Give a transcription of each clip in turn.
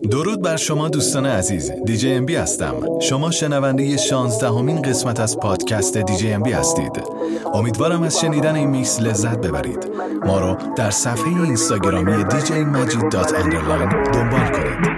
درود بر شما دوستان عزیز، دیجی ام بی هستم. شما شنونده 16مین قسمت از پادکست دیجی ام بی هستید. امیدوارم از شنیدن این میکس لذت ببرید. ما رو در صفحه اینستاگرامی djmajid.underline دنبال کنید.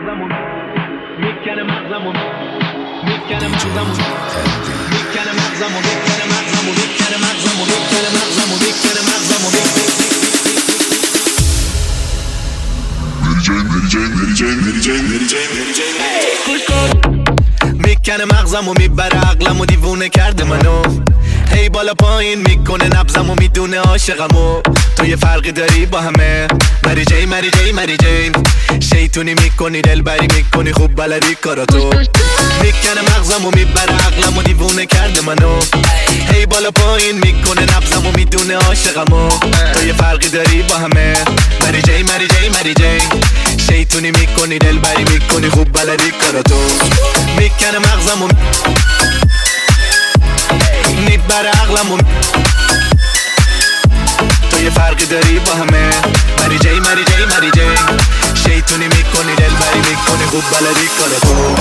میکنه مغزمو میبره عقلمو دیوونه کرده منو هی بالا پایین میکنه نبضمو میدونه عاشقمو تو یه فرقی داری با همه مری جی مری جی مری جی شیطونی میکنی دلبری میکنی خوب بلدی کاراتو میکنه مغزمو میبره عقلمو دیوونه کرده منو هی بالا پایین میکنه نبضمو میدونه عاشقمو تو یه فرقی داری با همه مری جی مری جی مری جی شیطونی میکنی دلبری میکنی خوب بلدی کاراتو میکنه مغزمو میبره عقلمو تو یه فرقی داری با همه مری جی مری جی مری جی شیطونی میکنی دلبری میکنی خوب بلدی کاراتو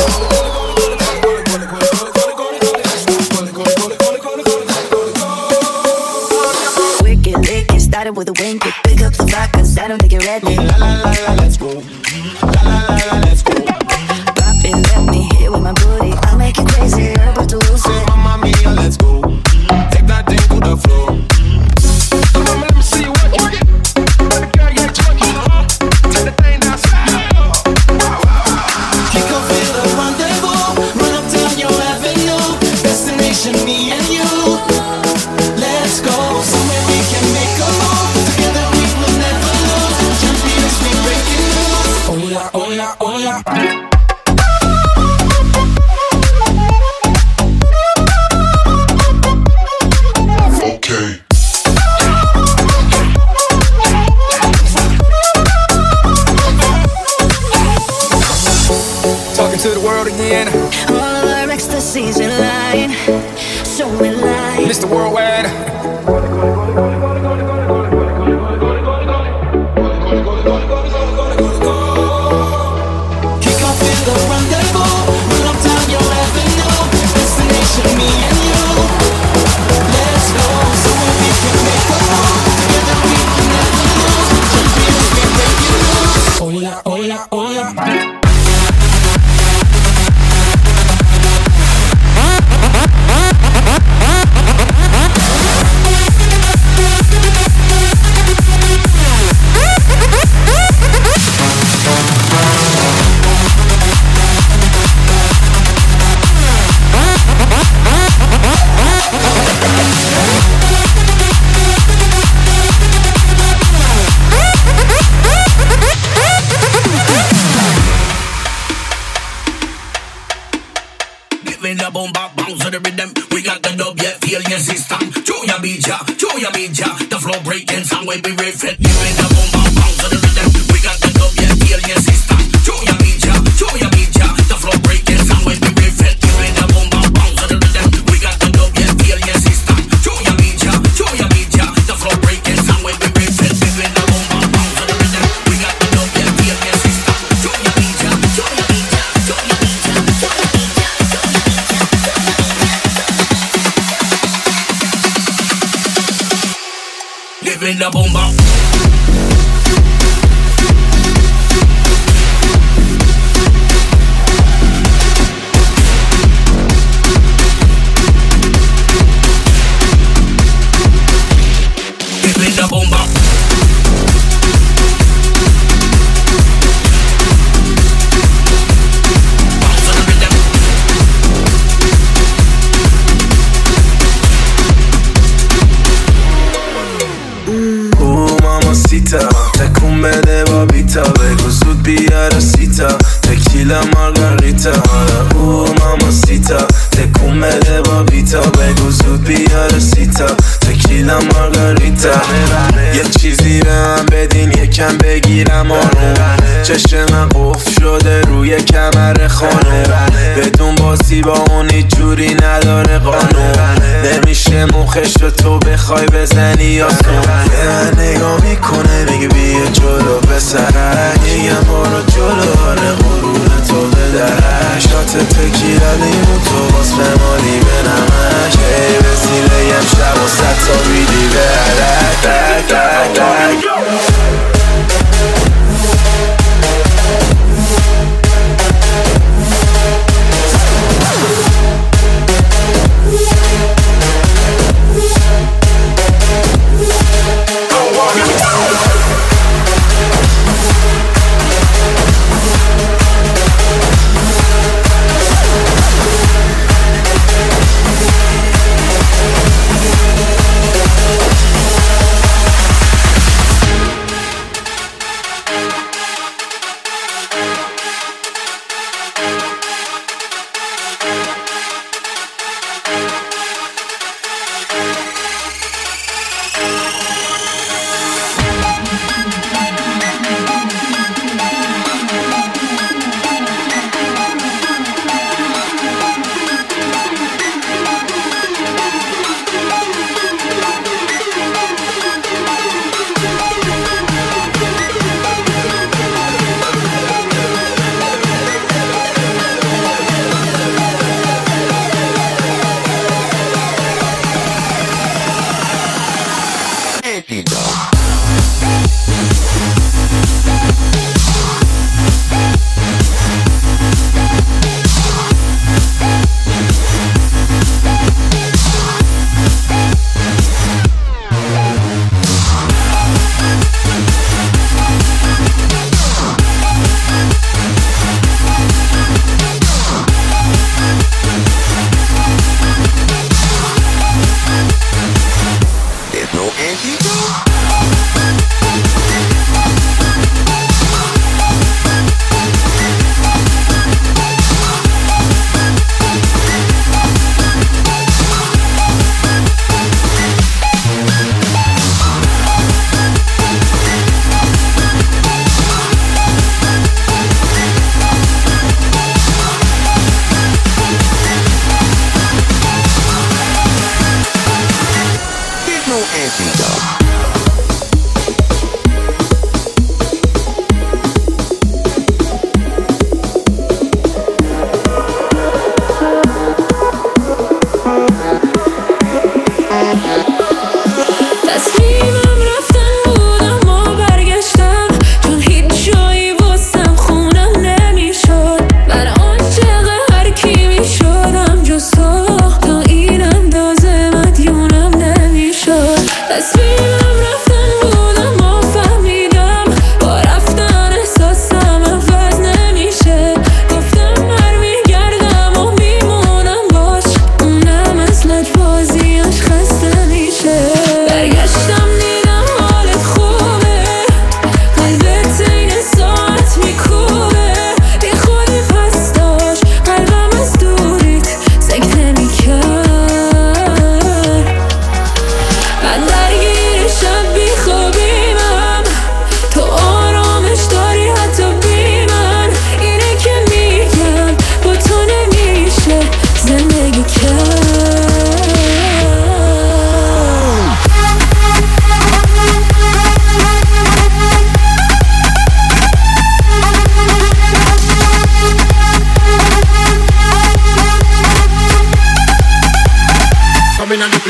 Started with a wink, pick up the vibe 'cause I don't think you're ready. La la la la, let's go. La la la la, let's go. Pop it, let me hit with my booty. I'll make you crazy, you're about to lose it. Mamma mia, let's go. Take that thing to the floor. Come on, let me see you work it. Girl, you're twerking. Take the thing down slow. Kick off with a rendezvous. Run up down your avenue. Destination, me and you. Let's go somewhere we can make a move. Together we will never lose. Champions, we breaking news. Hola, hola, hola. Okay. Talking to the world again. All our ecstasies in line, so in line. Mr. Worldwide. Kick off with a rendezvous. Run up down your avenue. Destination, me and you. Let's go somewhere we can make a move. Together we will never lose. Champions, we breaking news. Hola, hola, hola. Giving the boom bap bounce to the rhythm. We got the dub, yeah, feel your system. Show your media, the flow breaking song when we riff it. Giving the boom bap bounce to the rhythm. We got the dub, yeah, feel your system. Show your media, the flow breaking song when we riff it. Giving the boom bap bounce to the rhythm. We got the dub, yeah, feel your system. Show your media, the flow breaking song when we riff it. Giving the boom bap bounce to the rhythm. We got the dub, yeah, feel your system. Show your media, Living the boom bap. Living the boom bap. Bounce on the rhythm. mamacita تکون بده با بیتا بگو زود بیاره سیتا تکیلا مارگاریتا او ماماسیتا تکون بده با بیتا بگو زود بیاره سیتا تکیلا مارگاریتا یه چیزی به من بدین یکم بگیرم آروم چشم قفل شده روی کمر خانم بدون بازی با اون هیچ جوری نداره قانون نمیشه مخش رو تو بخوای بزنی یا سون به من نگاه میکنه میگه بیا جلو پسرک میگم برو جلو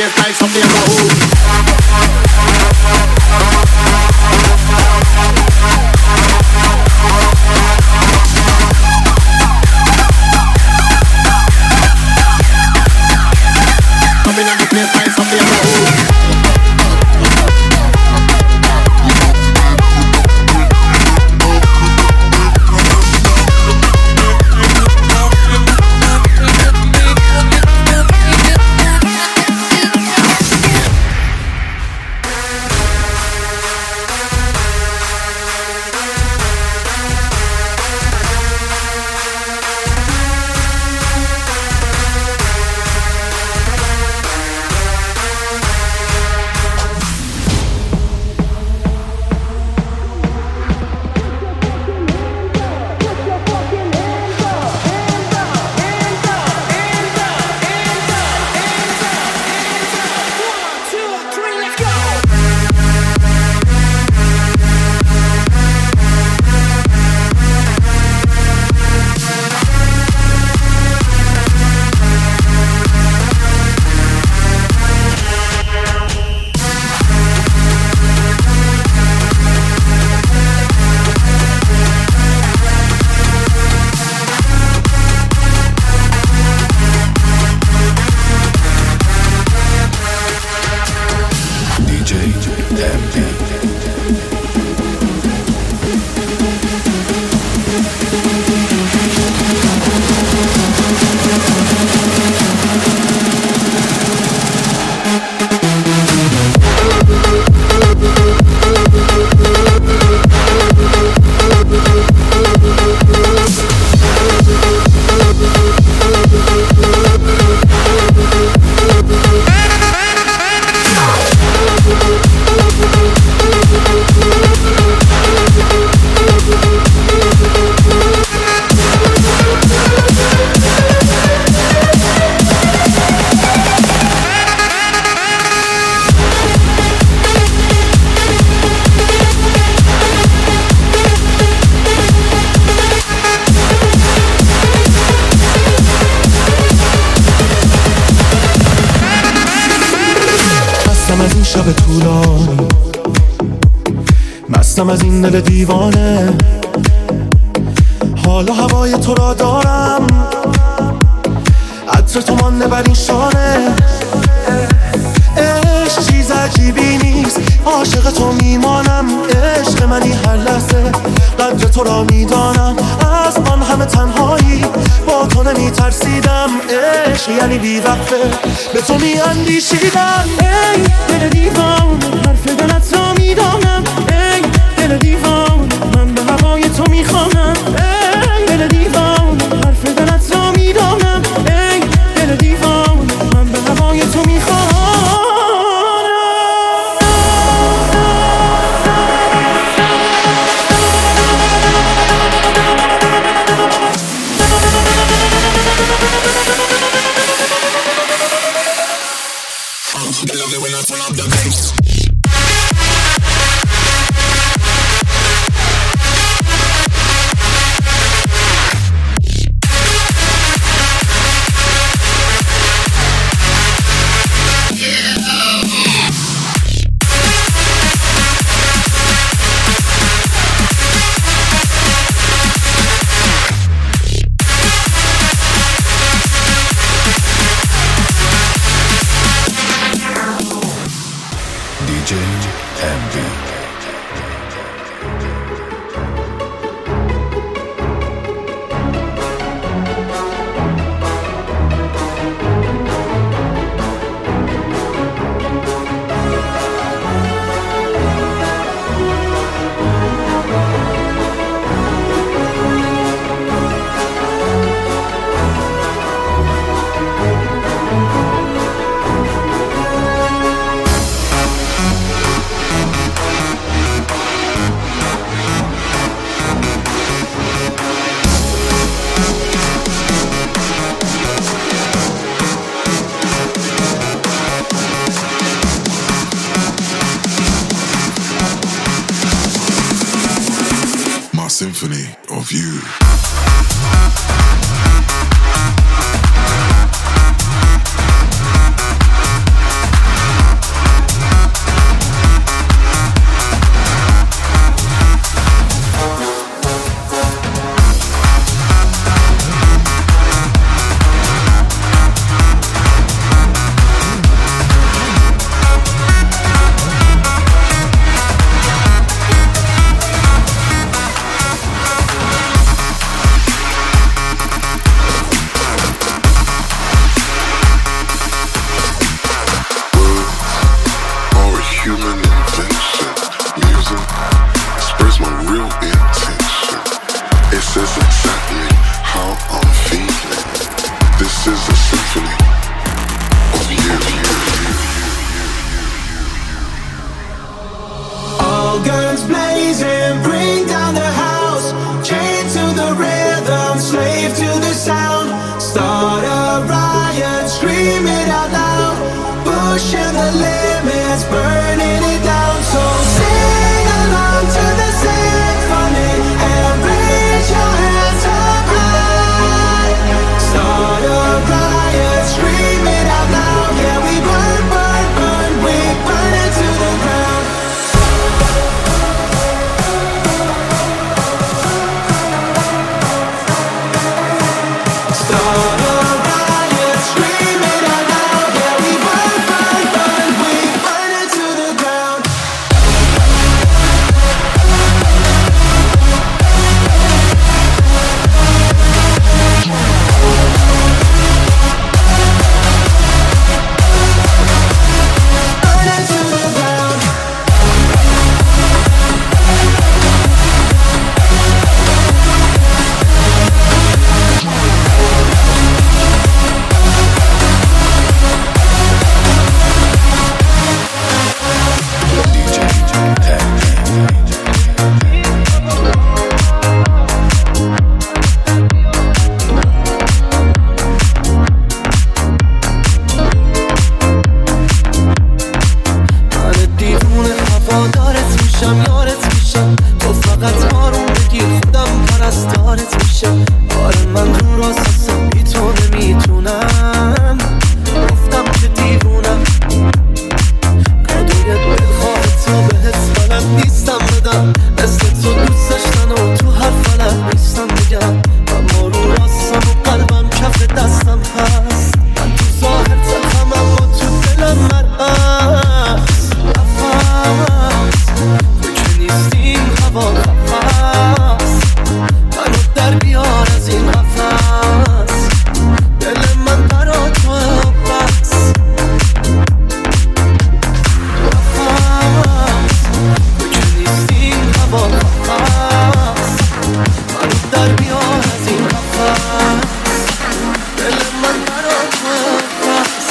place like something about who. Coming on the place like something about who. شب طولانی مستم از این دل دیوانه حالا هوای تو را دارم عطر تو مانده بر این شانه عشق چیز عجیبی نیست عاشق تو میمانم عشق منی هر لحظه قدر تو را میدانم از آن همه تنهایی با تو نمیترسیدم عشق یعنی بیوقفه به تو میاندیشیدم ای دل دیوان حرف دلت را میدانم ای دل دیوان من به هوای تو میخوانم ای دل دیوان حرف دلت را میدانم ای دل دیوان من به هوای تو میخوانم I love it when I pull up the bass. Symphony of you. is exactly how I'm feeling. This is a symphony of you. All guns blazing, bring down the house. Chained to the rhythm, slave to the sound. Start a riot, scream it out loud. Pushing the limits, burning it down. So sing along to the symphony and raise your hands up high. Start a riot, scream it out loud. Yeah, we burn, burn, burn, we burn it to the ground. Start a riot, scream it out loud. Yeah, we burn, burn, burn, we burn it to the ground. Burn it to the ground. من دیوونه هوادارت میشم، یارت میشم. تو فقط آروم بگیر، خودم پرستارت میشم. آره من رو راستم، بی تو نمیتونم. گفتم که دیوونم، کادوی دلخواه تو بهت بلد نیستم بدم. مثل تو دوست داشتن و تو هر فلک نیستم بگم. اما رو راستم و قلبم کف دستم هست. من تو ظاهر تلخم اما تو دلم مرعست. نفس تو که نیستیم هوا نفس. منو در بیار از این قفس. دل من برا تو بس. نفس تو که نیستیم هوا نفس. منو در بیار از این قفس. دل من برا تو بس.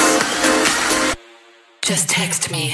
Just text me.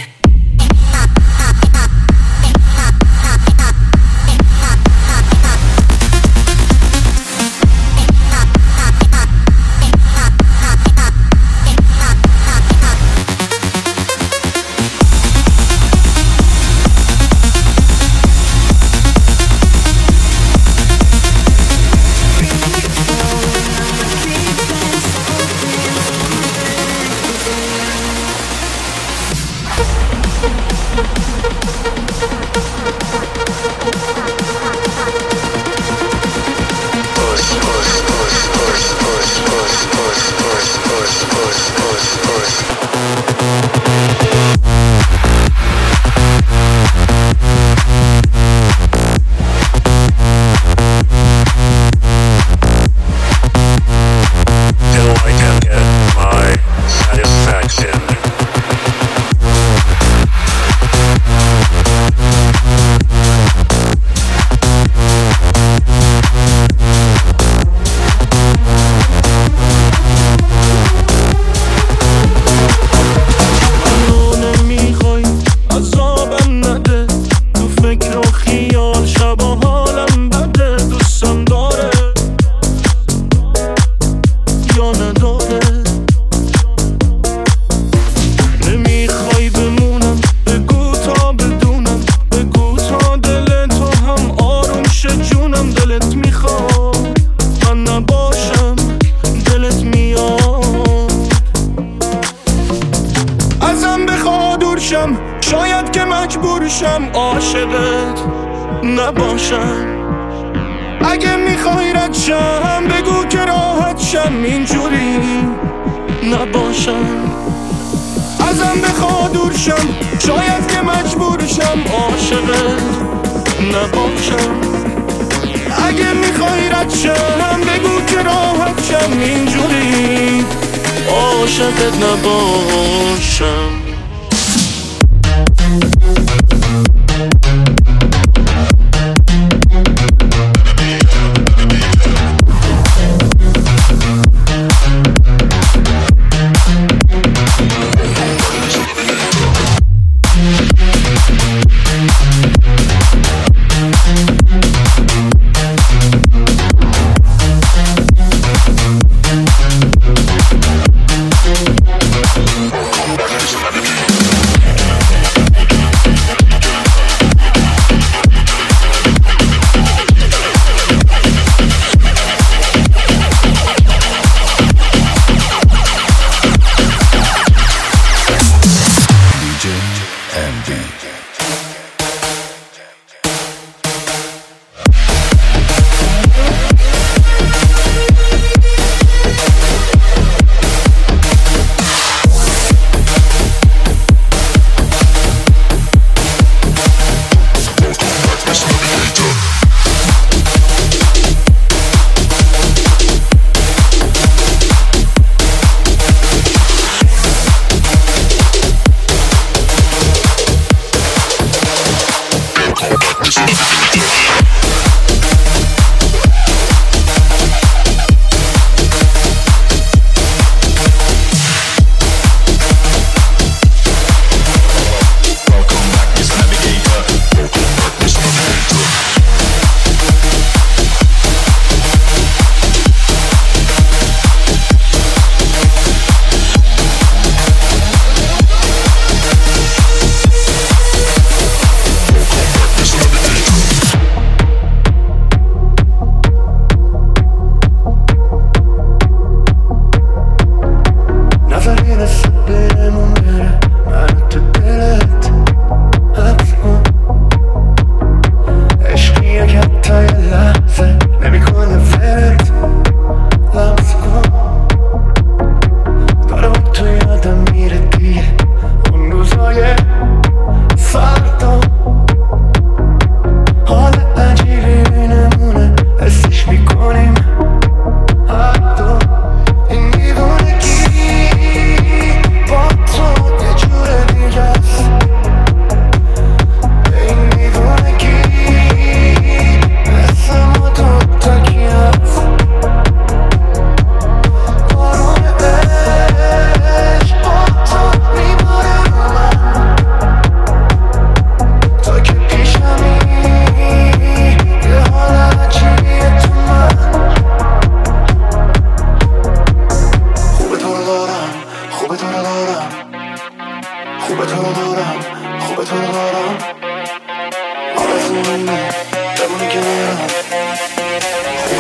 Till I can get my satisfaction. شاید که مجبور شم عاشقت نباشم. اگه میخوای رد شم بگو که راحت شم، اینجوری نباشم. ازم بخوا دور شم، شاید که مجبور شم عاشقت نباشم. اگه میخوای رد شم بگو که راحت شم، اینجوری عاشقت نباشم.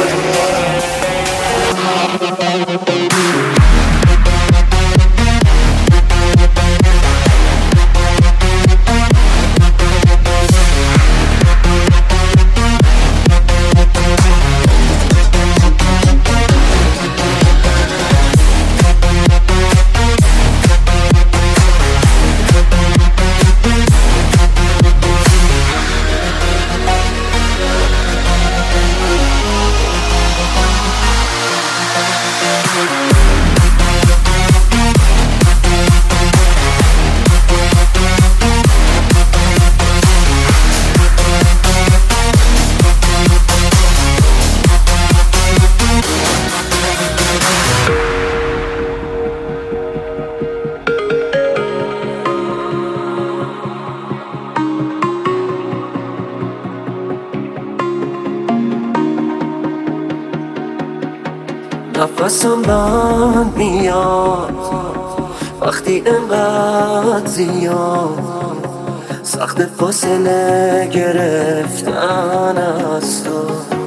نفسم بند میاد وقتی انقدر زیاد سخت فاصله گرفتن از تو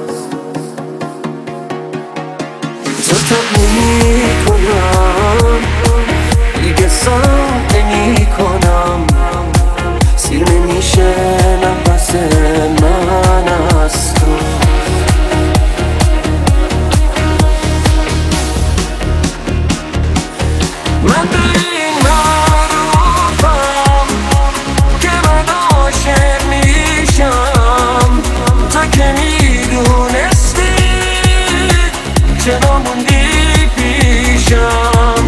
زودت نمیکنم دیگه سخت نمیکنم سیر نمیشه نفس من از تو من به این معروفم که من عاشق میشم تا که میدونستی چرا موندی پیشم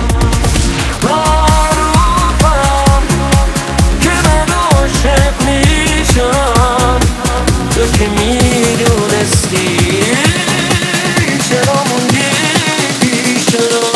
معروفم که من عاشق میشم تا که میدونستی چرا موندی پیشم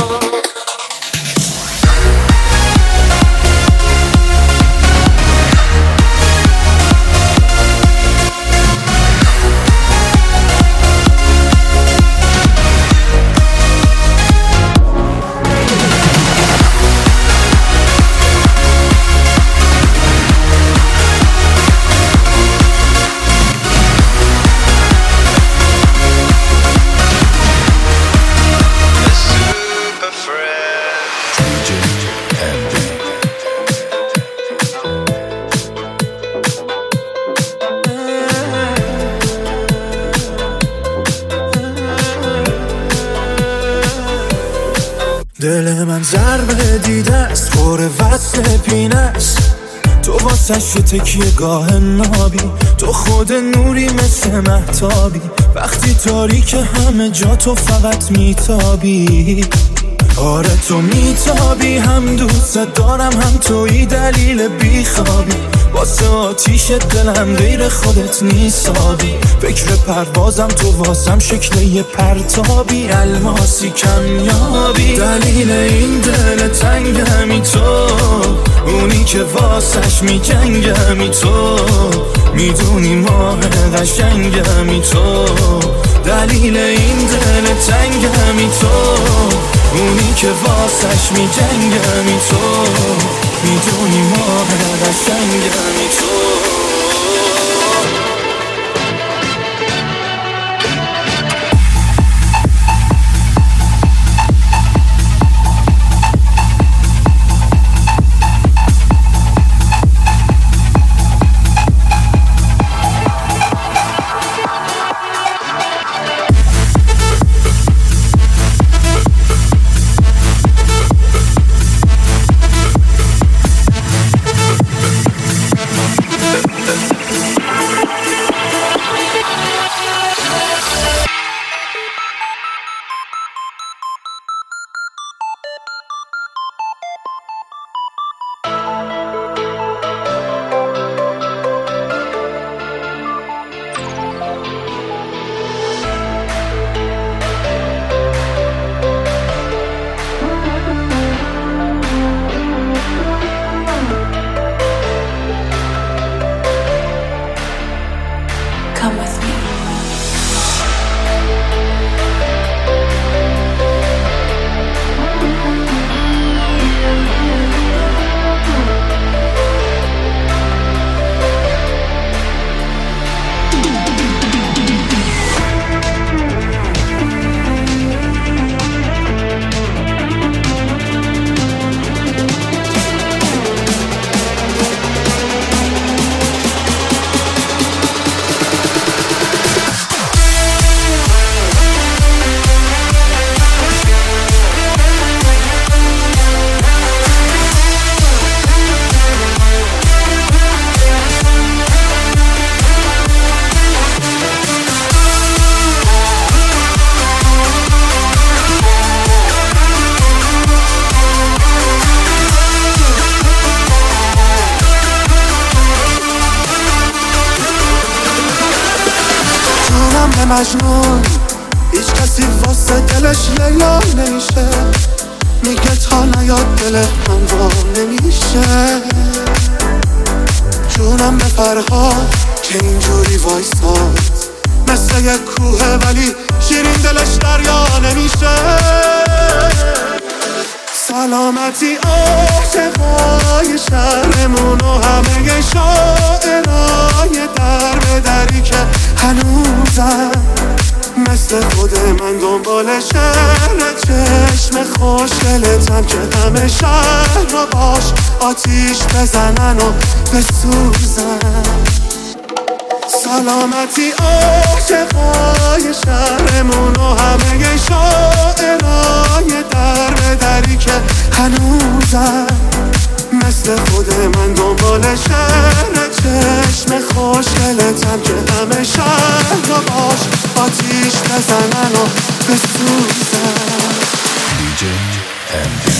دل من ضربه دیده است خوره وصل پینه است تو واسش تکیه گاه نابی تو خود نوری مثل مهتابی وقتی تاریک همه جا تو فقط میتابی آره تو میتابی هم دوست دارم هم توی دلیل بیخوابی واسه آتیش دلم غیر خودت نیسابی فکر پروازم تو واسم شکل یه پرتابی الماسی کمیابی دلیل این دل تنگمی تو اونی که واسش میجنگمی تو میدونی ماه قشنگمی تو دلیل این دل تنگمی تو اونی که واسش میجنگمی تو میدونی ماه قشنگمی تو مجنون هیچ کسی واسه دلش لیلا نمیشه میگه تا نیاد دل من وا نمیشه جونم به فرهاد که اینجوری وایساد مثل یک کوه ولی شیرین دلش دریا نمیشه سلامتی عاشقای شهرمون و همه شاعرای در به دری که هنوزم مثل خود من دنبال شهر چشم خوشگلتم که همه شهر رو باش آتیش بزنن و بسوزن سلامتی عاشقای شهرمون و همه شاعرای در به دری که هنوزم مثل خود من دنبال شهر چشم خوشگلتم که همه شهر رو باش آتیش بزنن و بسوزن DJ MD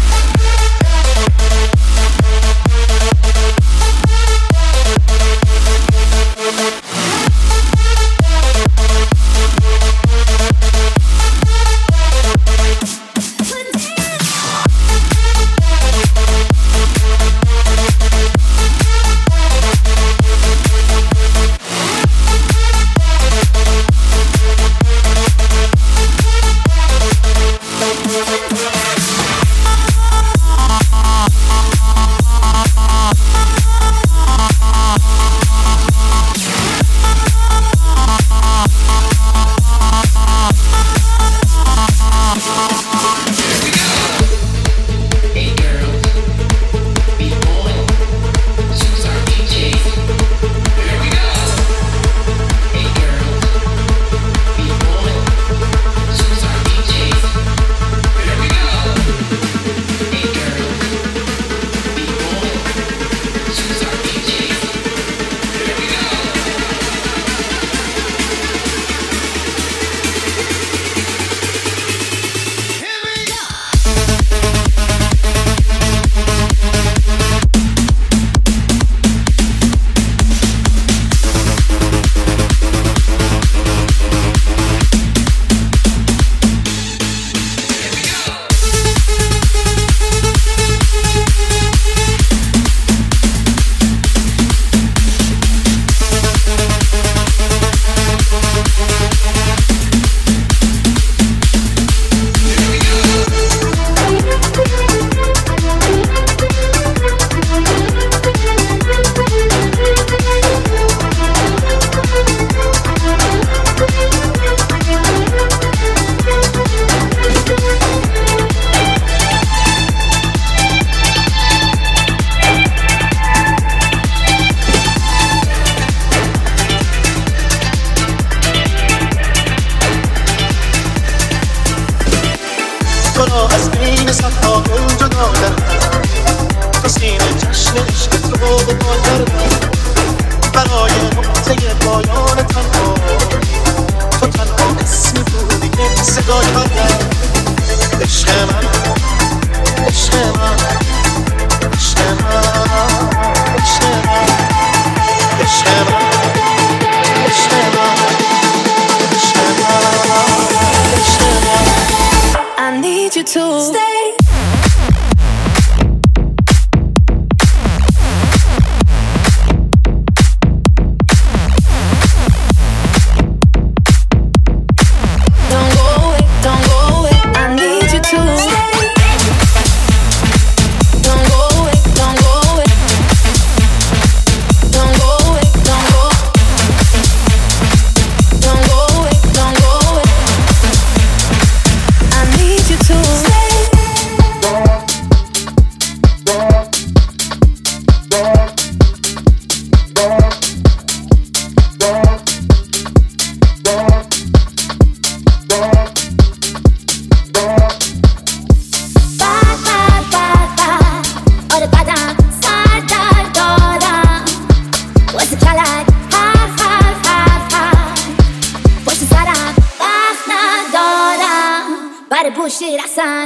bullshit I sign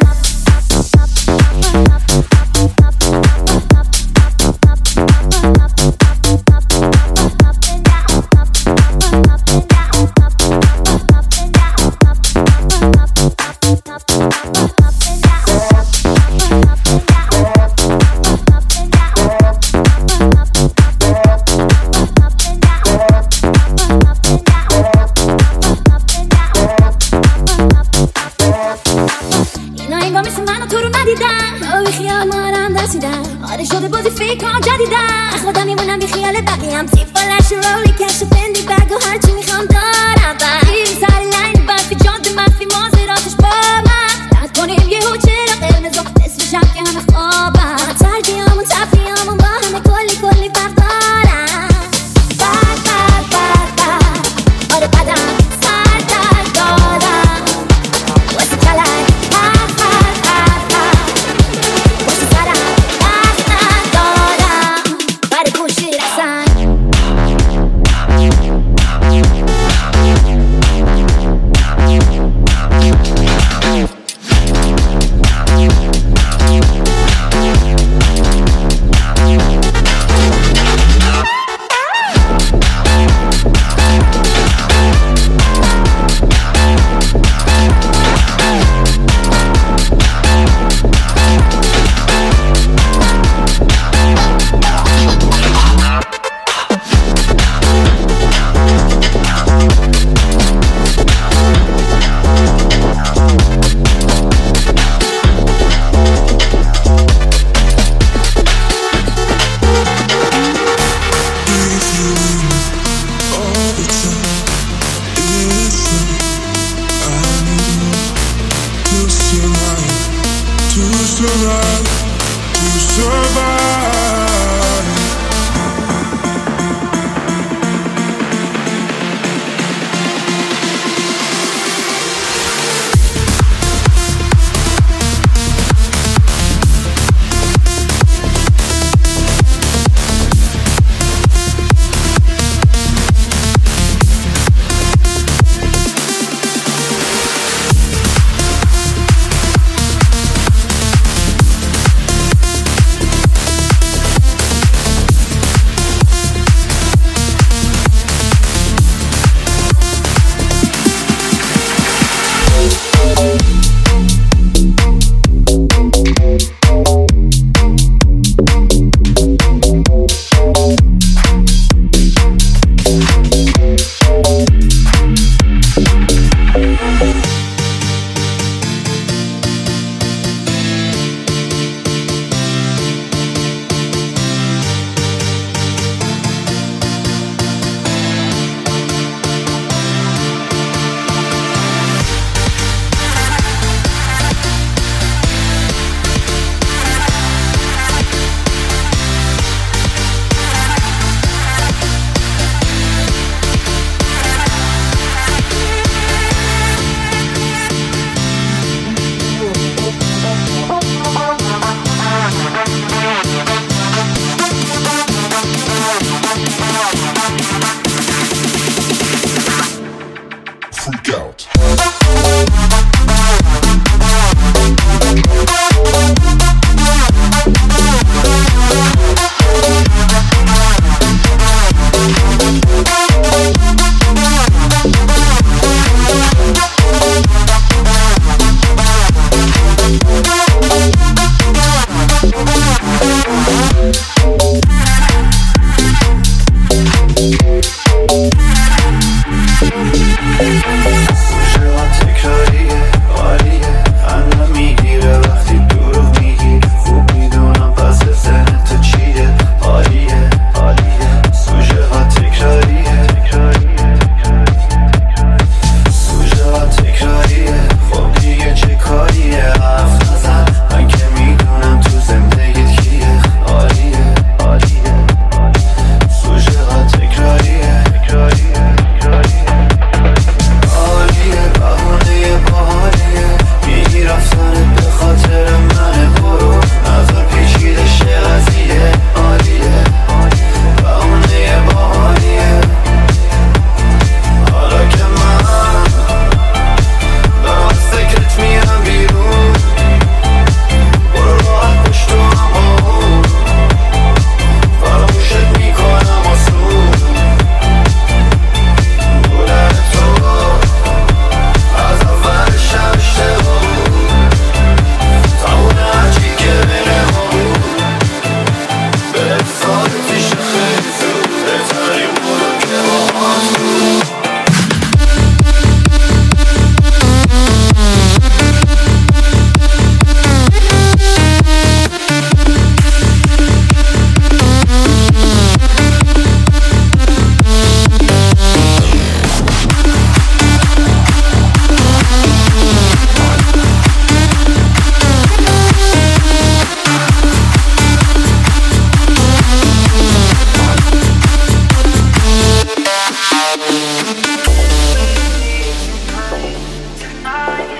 up. رسیدم آره شده بازی فکرام جدیدم خودم میمونم بی خیال بقیم تیپ بلش رولی کش فندی بگ و هرچی میخوام دارم این سر لین بفی جاده مفی مازراتش با من رد کنیم یه هو چرا قرمز و نصف شب که همه خوابم ترکیامون تفریامون با همه کلی فرق دارم بد آره بدم سر در دارم واسه کلک واسه سرم وقت ندارم برای کشی رسن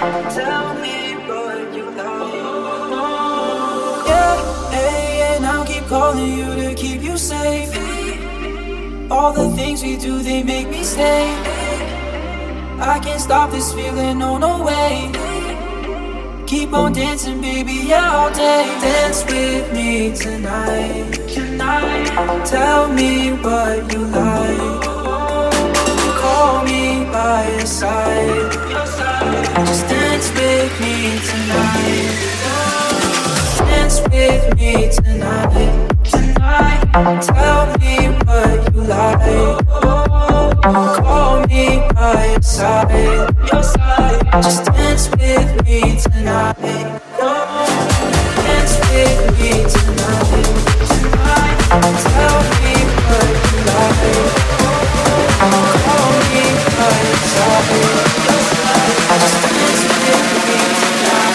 Tell me what you like. Yeah, hey, and I'll keep calling you to keep you safe. All the things we do, they make me stay. I can't stop this feeling, no, no way. Keep on dancing, baby, yeah, all day. Dance with me tonight. Tell me what you like. Call me by your side. Just dance with me tonight. Dance with me tonight. Tell me what you like. Call me by your side. Just dance with me tonight. Dance with me tonight. Tell me what you like. Call me by your side. Just dance with me tonight.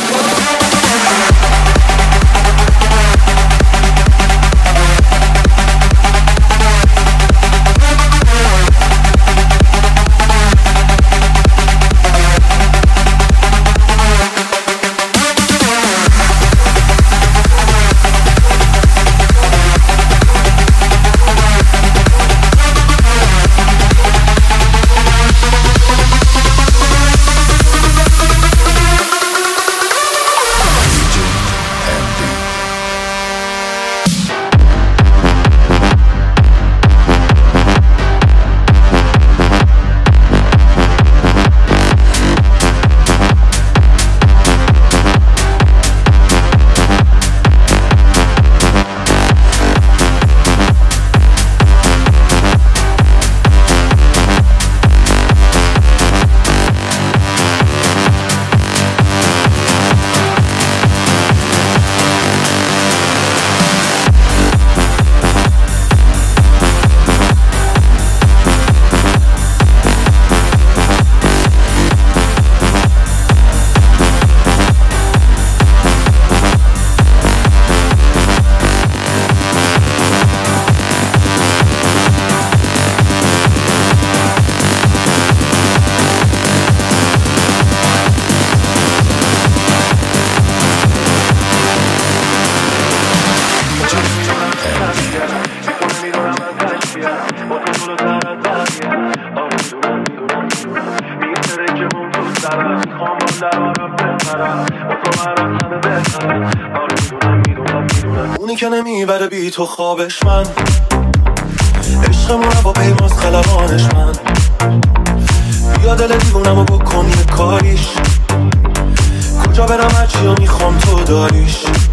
اونی که نمیبره بی تو خوابش من عشقمون با پیماز خلبانش من بیا دل دیوونمو بکن یه کاریش کجا برم هرچی ها میخوام تو داریش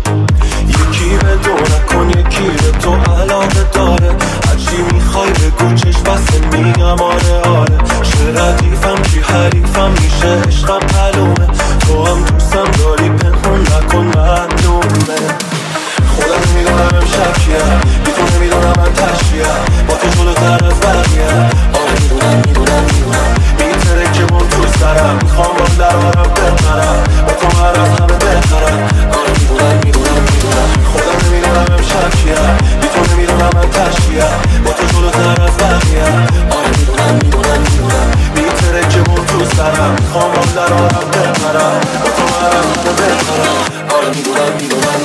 یکی به دو نکن یکی به تو علاقه داره هرچی میخوای بگو چشم بسته میگم آره آره چه ردیفم چی حریفم میشه عشقم معلومه تو هم دوستم داری پنهون نکن معلومه خودم نمیدونم امشب کیه بی تو نمیدونم من تشکیه با تو جلوتر از بقیه آره میدونم میتره که من تو سرم میخوام با درارم بپرم با تو هر از همه بهترم آره میدونم خودم نمیدونم امشب کیه بی تو نمیدونم من تشکیه با تو جلوتر از بقیه آره میدونم میتره که من تو سرم میخوام با درارم بپرم با تو هر از همه بهترم آره میدونم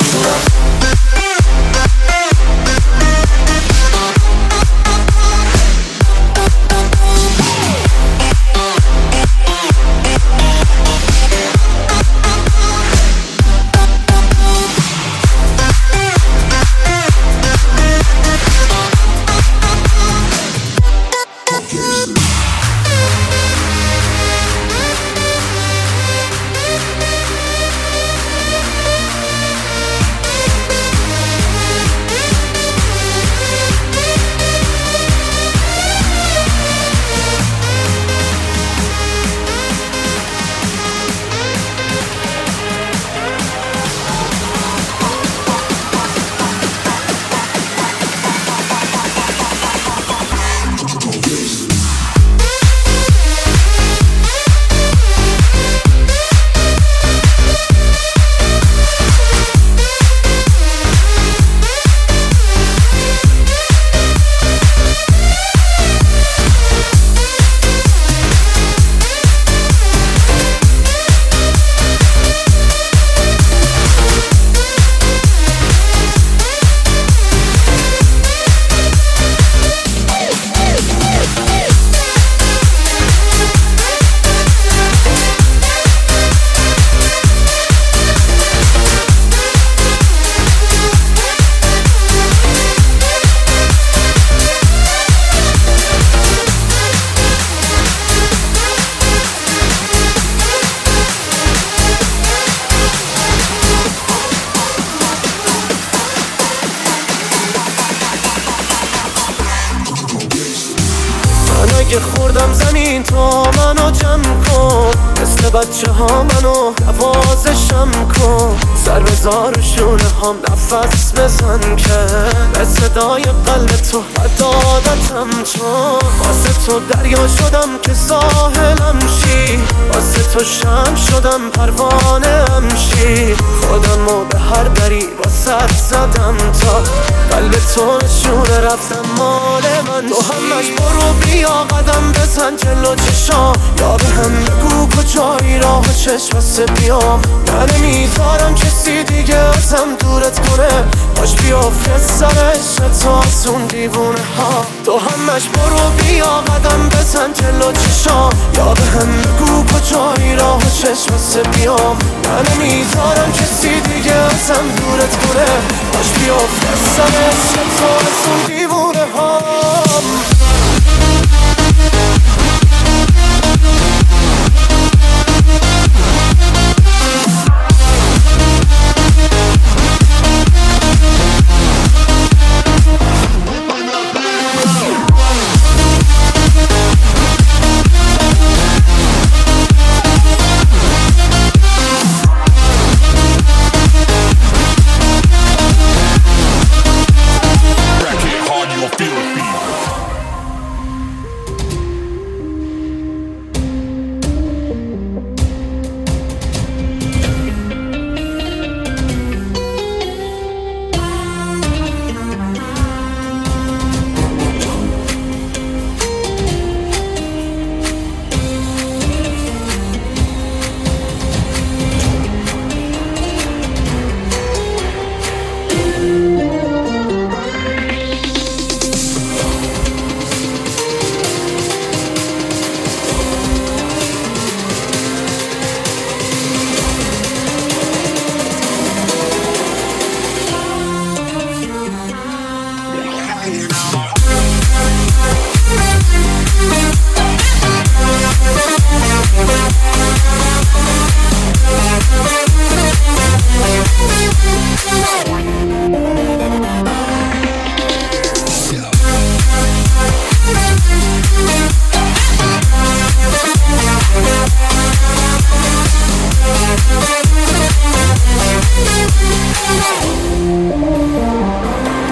تو منو جمع کن، مثل بچه ها منو نوازشم کن، سر بزار و شونه هم نفس بزن که به صدای قلب تو عدادتم، چون واسه تو دریا شدم که ساحلم شی، واسه تو شم شدم پروانه شی، خودمو به هر دری با سر زدم تا قلب تو نشونه رفتم مال من. تو همش برو بیا قدم بزن جلو چشام، یا به هم بگو کجایی راه چشم واسه بیام، من نمیذارم کسی دیگه ازم دورت کنه، باش بیافته سرش تو از اون دیوونه ها. تو همش برو بیا قدم بزن جلو چشام، یا به هم بگو کجایی راه چشم واسه بیام، من نمیذارم کسی دیگه ازم دورت کنه، باش بیافته سرش تو از اون دیوونه ها.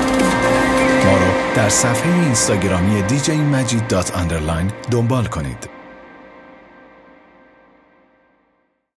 در صفحه اینستاگرامی djmajid.underline دنبال کنید.